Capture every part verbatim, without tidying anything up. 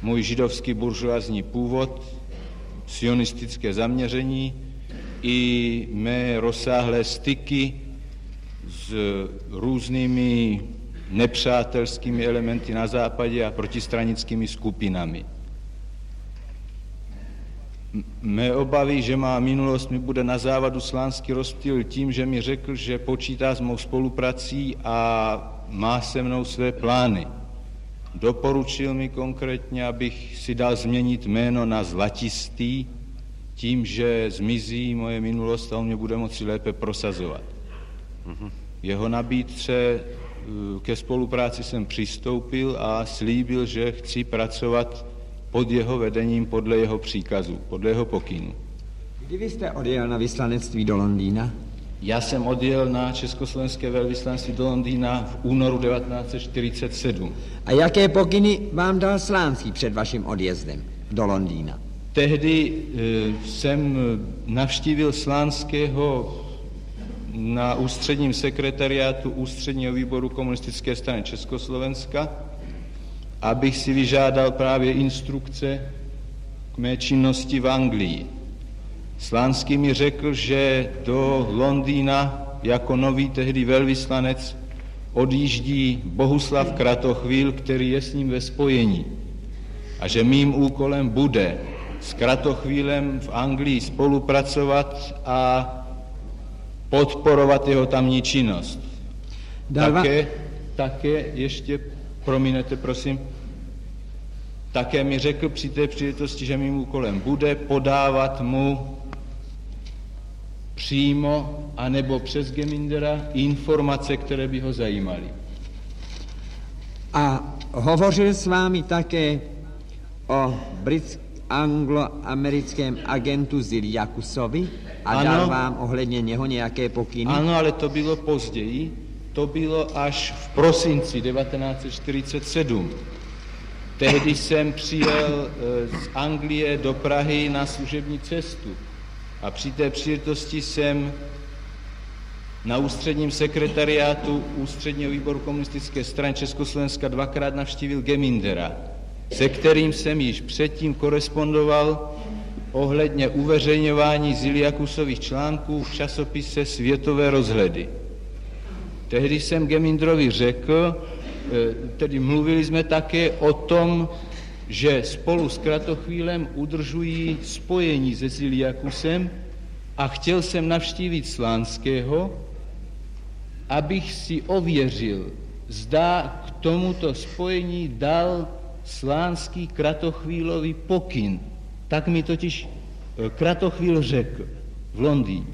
můj židovský buržoazní původ, sionistické zaměření i mé rozsáhlé styky s různými nepřátelskými elementy na západě a protistranickými skupinami. Mé obavy, že má minulost mi bude na závadu Slánský rozptýlil tím, že mi řekl, že počítá s mou spoluprací a má se mnou své plány. Doporučil mi konkrétně, abych si dal změnit jméno na Zlatistý, tím, že zmizí moje minulost a on mě bude moci lépe prosazovat. Mm-hmm. Jeho nabídce ke spolupráci jsem přistoupil a slíbil, že chci pracovat pod jeho vedením, podle jeho příkazu, podle jeho pokynu. Kdy vy jste odjel na vyslanectví do Londýna? Já jsem odjel na československé velvyslanectví do Londýna v únoru devatenáct set čtyřicet sedm. A jaké pokyny vám dal Slánský před vaším odjezdem do Londýna? Tehdy e, jsem navštívil Slánského na ústředním sekretariátu Ústředního výboru komunistické strany Československa, abych si vyžádal právě instrukce k mé činnosti v Anglii. Slánský mi řekl, že do Londýna jako nový tehdy velvyslanec odjíždí Bohuslav Kratochvíl, který je s ním ve spojení. A že mým úkolem bude s Kratochvílem v Anglii spolupracovat a podporovat jeho tamní činnost. Také, také ještě, prominete prosím, také mi řekl při té příležitosti, že mým úkolem bude podávat mu přímo anebo přes Gemindera informace, které by ho zajímaly. A hovořil s vámi také o britském angloamerickém agentu Ziliakusovi a ano, dal vám ohledně něho nějaké pokyny? Ano, ale to bylo později. To bylo až v prosinci devatenáct set čtyřicet sedm. Tehdy jsem přijel z Anglie do Prahy na služební cestu a při té příležitosti jsem na ústředním sekretariátu Ústředního výboru komunistické strany Československa dvakrát navštívil Gemindera, se kterým jsem již předtím korespondoval ohledně uveřejňování Ziliakusových článků v časopise Světové rozhledy. Tehdy jsem Geminderovi řekl, tedy mluvili jsme také o tom, že spolu s Kratochvílem udržují spojení se Ziliakusem a chtěl jsem navštívit Slánského, abych si ověřil, zda k tomuto spojení dal Slánský Kratochvílovi pokyn. Tak mi totiž Kratochvíl řekl v Londýně.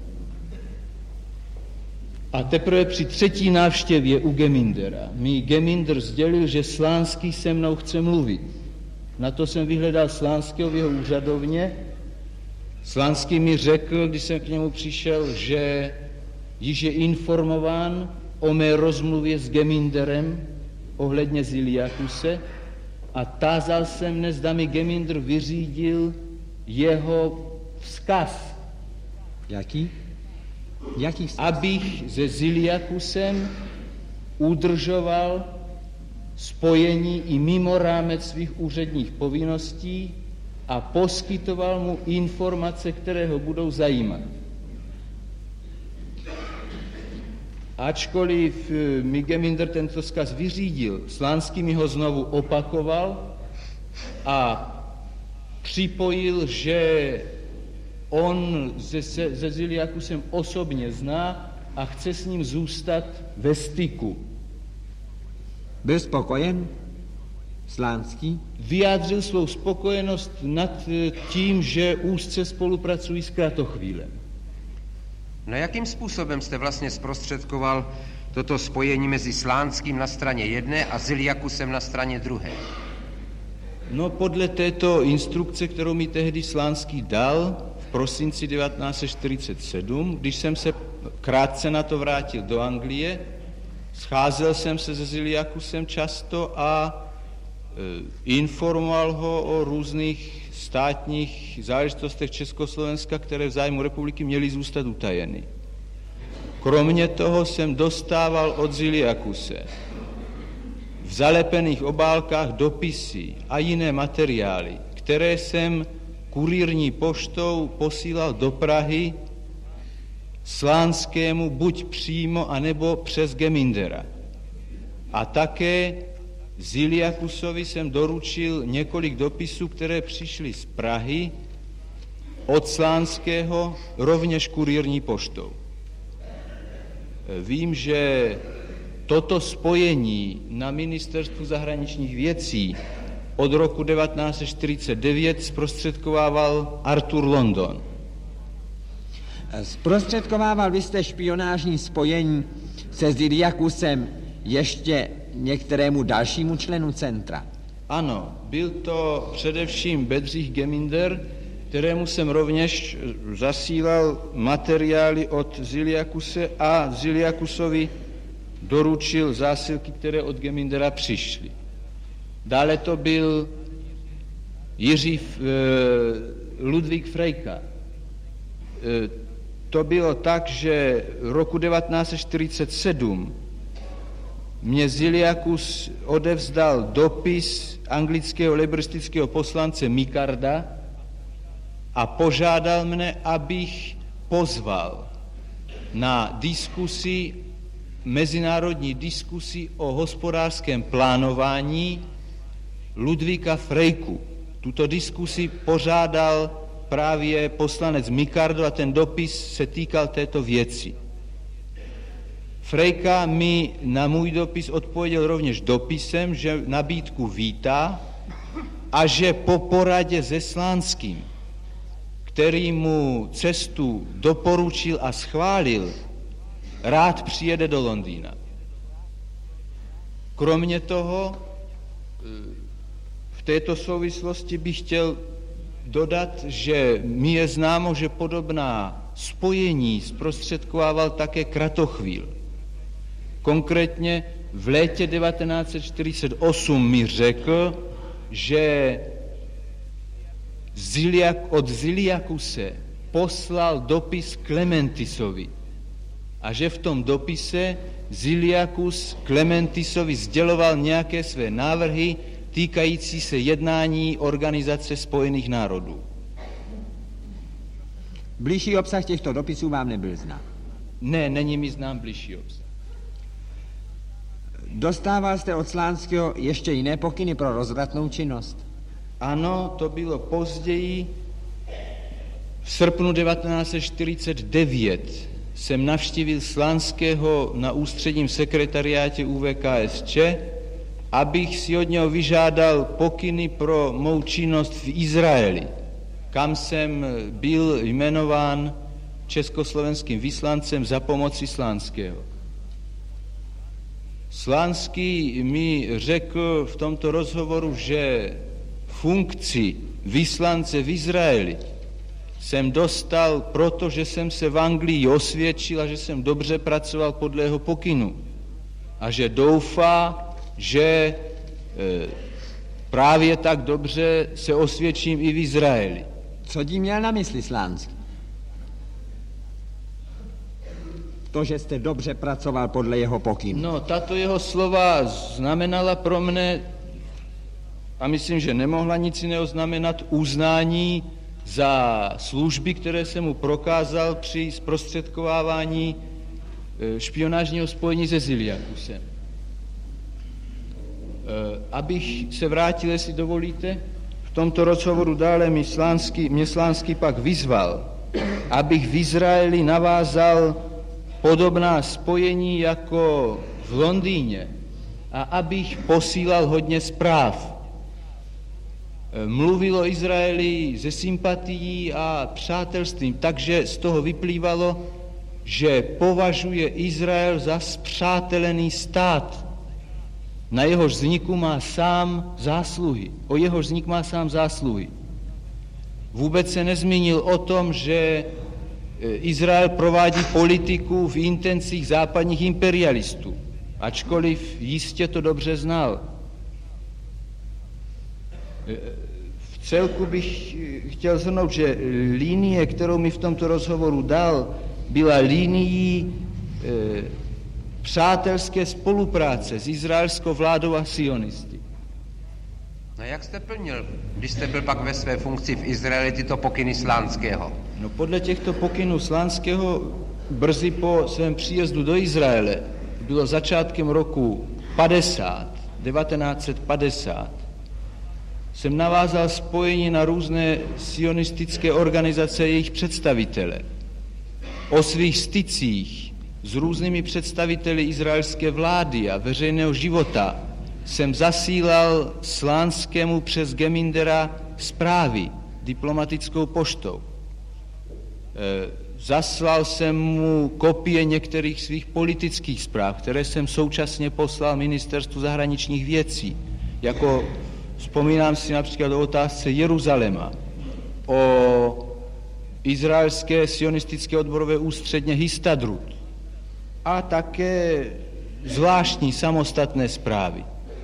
A teprve při třetí návštěvě u Gemindera mi Geminder sdělil, že Slánský se mnou chce mluvit. Na to jsem vyhledal Slánského v jeho úřadovně. Slánský mi řekl, když jsem k němu přišel, že již je informován o mé rozmluvě s Geminderem ohledně Ziliakuse a tázal jsem mne, zda mi Geminder vyřídil jeho vzkaz. Jaký? Jaký vzkaz? Abych se Ziliakusem udržoval spojení i mimo rámec svých úředních povinností a poskytoval mu informace, které ho budou zajímat. Ačkoliv mi Geminder tento vzkaz vyřídil, Slánský mi ho znovu opakoval a připojil, že on se, se, se Ziliakusem osobně zná a chce s ním zůstat ve styku. Byl spokojen Slánský? Vyjádřil svou spokojenost nad tím, že úzce spolupracují s Kratochvílem. No jakým způsobem jste vlastně zprostředkoval toto spojení mezi Slánským na straně jedné a Ziliakusem na straně druhé? No podle této instrukce, kterou mi tehdy Slánský dal v prosinci devatenáct set čtyřicet sedm, když jsem se krátce na to vrátil do Anglie, scházel jsem se se Ziliakusem často a e, informoval ho o různých státních záležitostech Československa, které v zájmu republiky měly zůstat utajeny. Kromě toho jsem dostával od Ziliakuse v zalepených obálkách dopisy a jiné materiály, které jsem kurýrní poštou posílal do Prahy Slánskému buď přímo, anebo přes Gemindera. A také Ziliakusovi jsem doručil několik dopisů, které přišly z Prahy od Slánského, rovněž kurýrní poštou. Vím, že toto spojení na ministerstvu zahraničních věcí od roku devatenáct set čtyřicet devět zprostředkovával Arthur London. Zprostředkovával vy jste špionážní spojení se Ziliakusem ještě některému dalšímu členu centra? Ano, byl to především Bedřich Geminder, kterému jsem rovněž zasílal materiály od Ziliakuse a Ziliakusovi doručil zásilky, které od Gemindera přišly. Dále to byl Jiří Ludvík Frejka. To bylo tak, že roku devatenáct set čtyřicet sedm mě Ziliakus odevzdal dopis anglického lebristického poslance Micarda a požádal mne, abych pozval na diskusi, mezinárodní diskusi o hospodářském plánování Ludvíka Frejku. Tuto diskusi pořádal právě poslanec Micardo a ten dopis se týkal této věci. Frejka mi na můj dopis odpověděl rovněž dopisem, že nabídku vítá a že po poradě se Slánským, který mu cestu doporučil a schválil, rád přijede do Londýna. Kromě toho, v této souvislosti bych chtěl dodat, že mi je známo, že podobná spojení zprostředkovával také Kratochvíl. Konkrétně v létě devatenáct set čtyřicet osm mi řekl, že Ziliak, od Ziliakuse poslal dopis Klementisovi a že v tom dopise Ziliakus Klementisovi sděloval nějaké své návrhy týkající se jednání Organizace spojených národů. Bližší obsah těchto dopisů vám nebyl znám? Ne, není mi znám bližší obsah. Dostával jste od Slánského ještě jiné pokyny pro rozvratnou činnost? Ano, to bylo později. V srpnu devatenáct set čtyřicet devět jsem navštívil Slánského na ústředním sekretariátě U V K S Č, abych si od něho vyžádal pokyny pro mou činnost v Izraeli, kam jsem byl jmenován československým vyslancem za pomoci Slánského. Slánský mi řekl v tomto rozhovoru, že funkci vyslance v Izraeli jsem dostal, protože jsem se v Anglii osvědčil a že jsem dobře pracoval podle jeho pokynu. A že doufá, že e, právě tak dobře se osvědčím i v Izraeli. Co tím měl na mysli Slánský? To, že jste dobře pracoval podle jeho pokynu. No, tato jeho slova znamenala pro mne, a myslím, že nemohla nic jiného znamenat, uznání za služby, které jsem mu prokázal při zprostředkovávání špionážního spojení se Ziliakusem. Abych se vrátil, jestli dovolíte, v tomto rozhovoru dále mě Slánský, mě Slánský pak vyzval, abych v Izraeli navázal podobná spojení jako v Londýně a abych posílal hodně zpráv. Mluvil o Izraeli se sympatií a přátelstvím, takže z toho vyplývalo, že považuje Izrael za spřátelený stát. Na jehož vzniku má sám zásluhy. O jehož vznik má sám zásluhy. Vůbec se nezmínil o tom, že Izrael provádí politiku v intencích západních imperialistů, ačkoliv jistě to dobře znal. V celku bych chtěl shrnout, že linie, kterou mi v tomto rozhovoru dal, byla linií e, přátelské spolupráce s izraelskou vládou a sionisty. No jak jste plnil, když jste byl pak ve své funkci v Izraeli, tyto pokyny Slánského? No podle těchto pokynů Slánského brzy po svém příjezdu do Izraele, bylo začátkem roku padesát, devatenáct set padesát, jsem navázal spojení na různé sionistické organizace a jejich představitele. O svých stycích s různými představiteli izraelské vlády a veřejného života jsem zasílal Slánskému přes Gemindera zprávy diplomatickou poštou. E, zaslal jsem mu kopie některých svých politických zpráv, které jsem současně poslal Ministerstvu zahraničních věcí, jako vzpomínám si například o otázce Jeruzaléma, o izraelské sionistické odborové ústředně Histadrut a také zvláštní samostatné zprávy.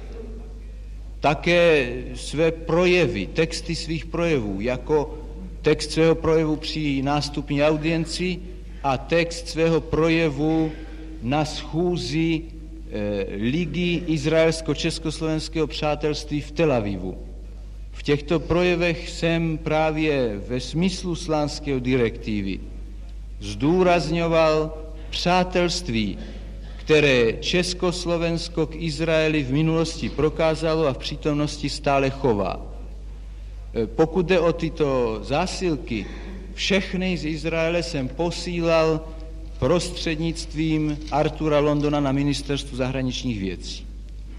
Také své projevy, texty svých projevů, jako text svého projevu při nástupní audienci a text svého projevu na schůzi e, Ligy izraelsko-československého přátelství v Tel Avivu. V těchto projevech jsem právě ve smyslu Slánského direktivy zdůrazňoval přátelství, které Československo k Izraeli v minulosti prokázalo a v přítomnosti stále chová. Pokud jde o tyto zásilky, všechny z Izraele jsem posílal prostřednictvím Artura Londona na Ministerstvu zahraničních věcí.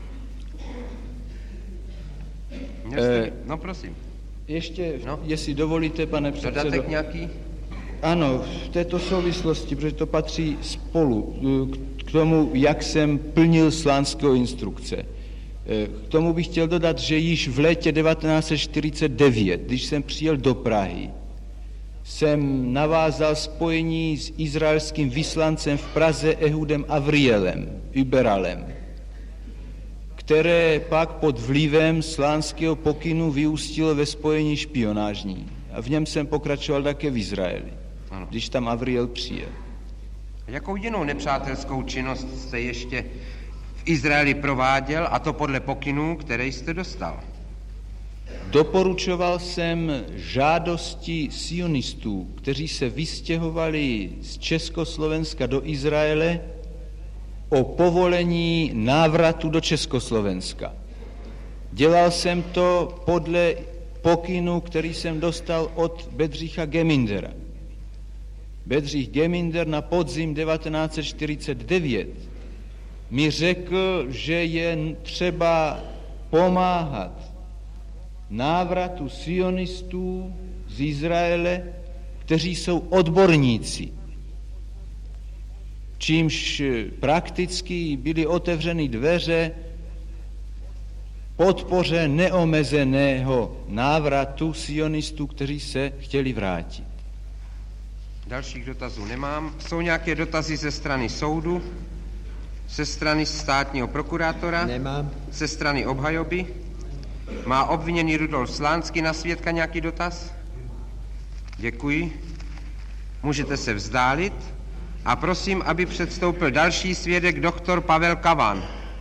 E, no prosím. Ještě, no. Jestli dovolíte, pane předsedo. Dodatek nějaký? Ano, v této souvislosti, protože to patří spolu k tomu, jak jsem plnil Slánského instrukce. K tomu bych chtěl dodat, že již v létě devatenáct set čtyřicet devět, když jsem přijel do Prahy, jsem navázal spojení s izraelským vyslancem v Praze Ehudem Avrielem, Überalem, které pak pod vlivem Slánského pokynu vyústilo ve spojení špionážní. A v něm jsem pokračoval také v Izraeli, ano. Když tam Avriel přijel. Jakou jinou nepřátelskou činnost jste ještě v Izraeli prováděl, a to podle pokynů, které jste dostal? Doporučoval jsem žádosti sionistů, kteří se vystěhovali z Československa do Izraele, o povolení návratu do Československa. Dělal jsem to podle pokynu, který jsem dostal od Bedřicha Gemindera. Bedřich Geminder na podzim devatenáct set čtyřicet devět mi řekl, že je třeba pomáhat návratu sionistů z Izraele, kteří jsou odborníci, čímž prakticky byly otevřeny dveře podpoře neomezeného návratu sionistů, kteří se chtěli vrátit. Dalších dotazů nemám. Jsou nějaké dotazy ze strany soudu, ze strany státního prokurátora? Nemám. Ze strany obhajoby? Má obviněný Rudolf Slánský na svědka nějaký dotaz? Děkuji. Můžete se vzdálit a prosím, aby předstoupil další svědek, doktor Pavel Kavan.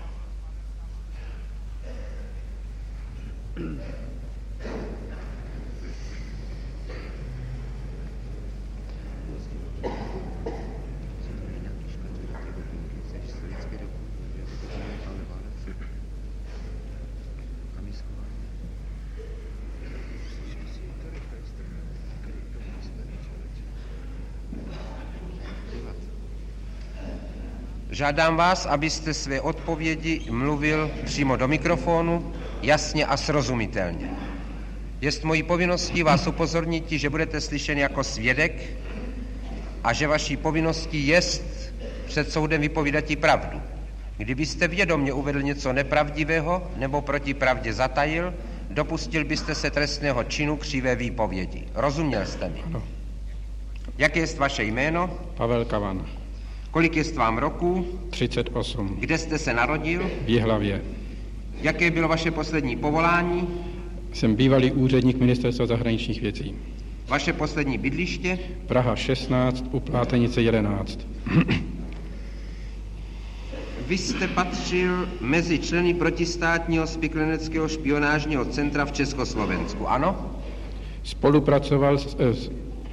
Žádám vás, abyste své odpovědi mluvil přímo do mikrofonu, jasně a srozumitelně. Jest mojí povinností vás upozornit, že budete slyšen jako svědek a že vaší povinností jest před soudem vypovídat pravdu. Kdybyste vědomě uvedl něco nepravdivého nebo proti pravdě zatajil, dopustil byste se trestného činu křivé výpovědi. Rozuměl jste mi? Ano. Jaké jest vaše jméno? Pavel Kavan. Kolik jest vám roku? třicet osm. Kde jste se narodil? V Jihlavě. Jaké bylo vaše poslední povolání? Jsem bývalý úředník Ministerstva zahraničních věcí. Vaše poslední bydliště? Praha šestnáct, u Plátenice jedenáct. vy jste patřil mezi členy protistátního spikleneckého špionážního centra v Československu, ano? Spolupracoval s, s,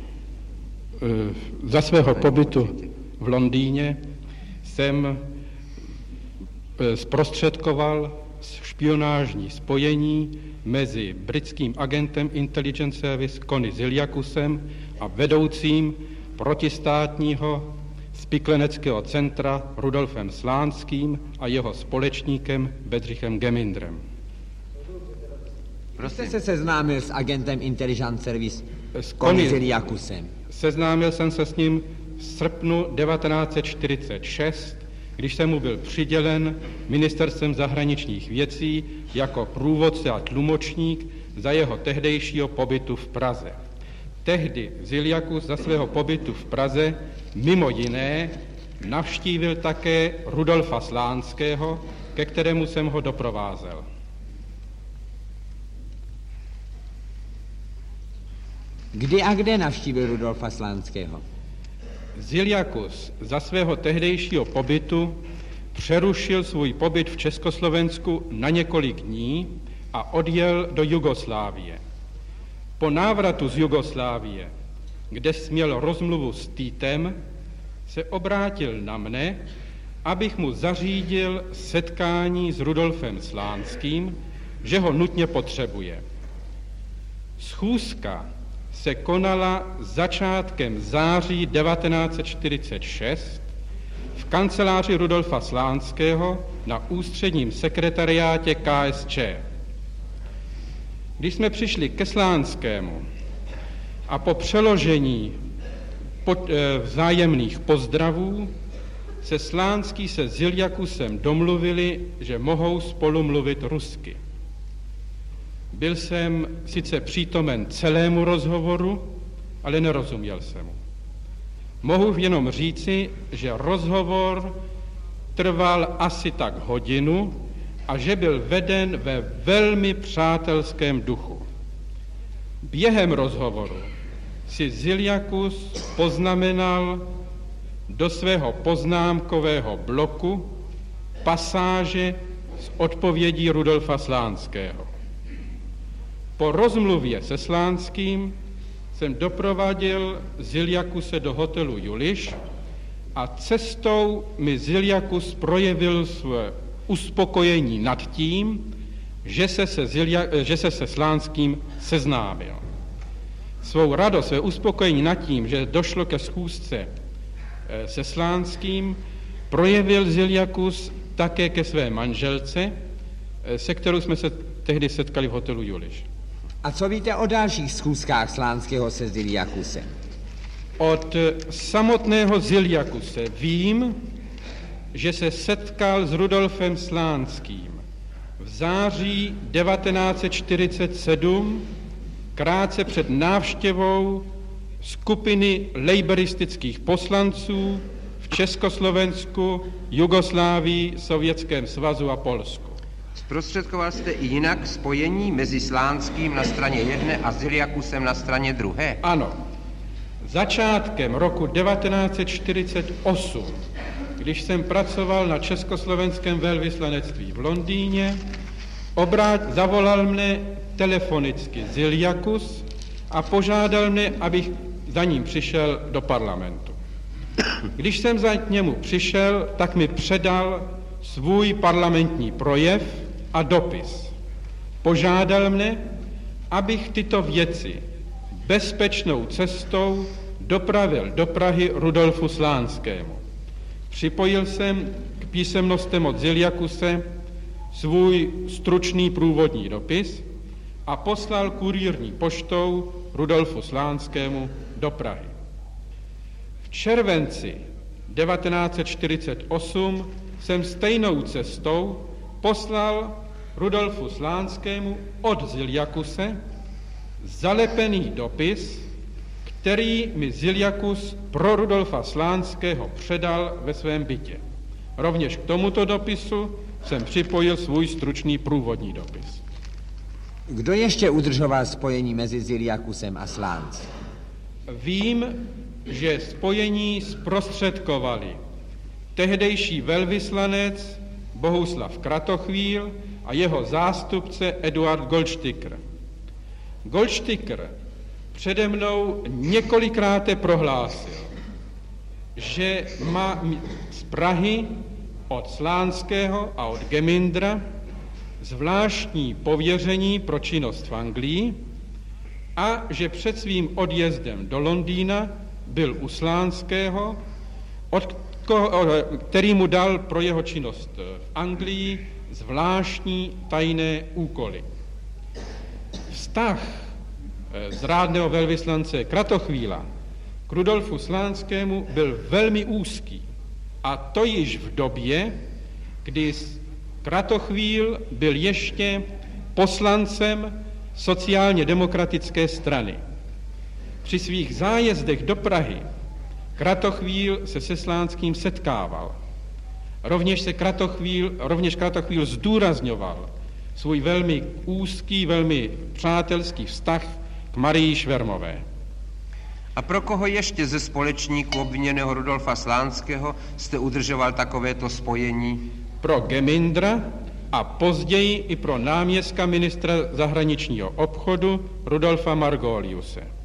za svého pobytu v Londýně, jsem zprostředkoval špionážní spojení mezi britským agentem Intelligence Service Conny Ziliakusem a vedoucím protistátního spikleneckého centra Rudolfem Slánským a jeho společníkem Bedřichem Gemindrem. Jste se seznámil s agentem Intelligence Service Conny Ziliakusem? Seznámil jsem se s ním v srpnu devatenáct set čtyřicet šest, když jsem mu byl přidělen ministerstvem zahraničních věcí jako průvodce a tlumočník za jeho tehdejšího pobytu v Praze. Tehdy Ziliakus za svého pobytu v Praze mimo jiné navštívil také Rudolfa Slánského, ke kterému jsem ho doprovázel. Kdy a kde navštívil Rudolfa Slánského? Ziliakus za svého tehdejšího pobytu přerušil svůj pobyt v Československu na několik dní a odjel do Jugoslávie. Po návratu z Jugoslávie, kde směl rozmluvu s Týtem, se obrátil na mne, abych mu zařídil setkání s Rudolfem Slánským, že ho nutně potřebuje. Schůzka se konala začátkem září devatenáct set čtyřicet šest v kanceláři Rudolfa Slánského na ústředním sekretariátě K S Č. Když jsme přišli ke Slánskému a po přeložení pod, e, vzájemných pozdravů se Slánský se Ziliakusem domluvili, že mohou spolu mluvit rusky. Byl jsem sice přítomen celému rozhovoru, ale nerozuměl jsem mu. Mohu jenom říci, že rozhovor trval asi tak hodinu a že byl veden ve velmi přátelském duchu. Během rozhovoru si Ziliakus poznamenal do svého poznámkového bloku pasáže z odpovědí Rudolfa Slánského. Po rozmluvě se Slánským jsem doprowadil Ziliakuse do hotelu Juliš a cestou mi Ziliakus projevil své uspokojení nad tím, že se se, Zilia, že se se Slánským seznámil. Svou radost, své uspokojení nad tím, že došlo ke schůzce se Slánským, projevil Ziliakus také ke své manželce, se kterou jsme se tehdy setkali v hotelu Juliš. A co víte o dalších schůzkách Slánského se Ziliakusem? Od samotného Ziliakuse vím, že se setkal s Rudolfem Slánským v září devatenáct set čtyřicet sedm, krátce před návštěvou skupiny lejberistických poslanců v Československu, Jugoslávii, Sovětském svazu a Polsku. Zprostředkoval jste i jinak spojení mezi Slánským na straně jedné a Ziliakusem na straně druhé? Ano. Začátkem roku devatenáct set čtyřicet osm, když jsem pracoval na československém velvyslanectví v Londýně, obrát, zavolal mne telefonicky Ziliakus a požádal mne, abych za ním přišel do parlamentu. Když jsem za němu přišel, tak mi předal svůj parlamentní projev a dopis. Požádal mne, abych tyto věci bezpečnou cestou dopravil do Prahy Rudolfu Slánskému. Připojil jsem k písemnostem od Ziliakuse svůj stručný průvodní dopis a poslal kurýrní poštou Rudolfu Slánskému do Prahy. V červenci devatenáct set čtyřicet osm jsem stejnou cestou poslal Rudolfu Slánskému od Ziliakuse zalepený dopis, který mi Ziliakus pro Rudolfa Slánského předal ve svém bytě. Rovněž k tomuto dopisu jsem připojil svůj stručný průvodní dopis. Kdo ještě udržoval spojení mezi Ziliakusem a Slánským? Vím, že spojení zprostředkovali tehdejší velvyslanec Bohuslav Kratochvíl a jeho zástupce Eduard Goldsticker. Goldsticker přede mnou několikrát prohlásil, že má z Prahy od Slánského a od Gemindra zvláštní pověření pro činnost v Anglii a že před svým odjezdem do Londýna byl u Slánského, od který mu dal pro jeho činnost v Anglii zvláštní tajné úkoly. Vztah zrádného velvyslance Kratochvíla k Rudolfu Slánskému byl velmi úzký, a to již v době, kdy Kratochvíl byl ještě poslancem sociálně demokratické strany. Při svých zájezdech do Prahy Kratochvíl se se Slánským setkával. Rovněž se Kratochvíl, rovněž Kratochvíl zdůrazňoval svůj velmi úzký, velmi přátelský vztah k Marii Švermové. A pro koho ještě ze společníků obviněného Rudolfa Slánského jste udržoval takovéto spojení? Pro Gemindra a později i pro náměstka ministra zahraničního obchodu Rudolfa Margoliuse.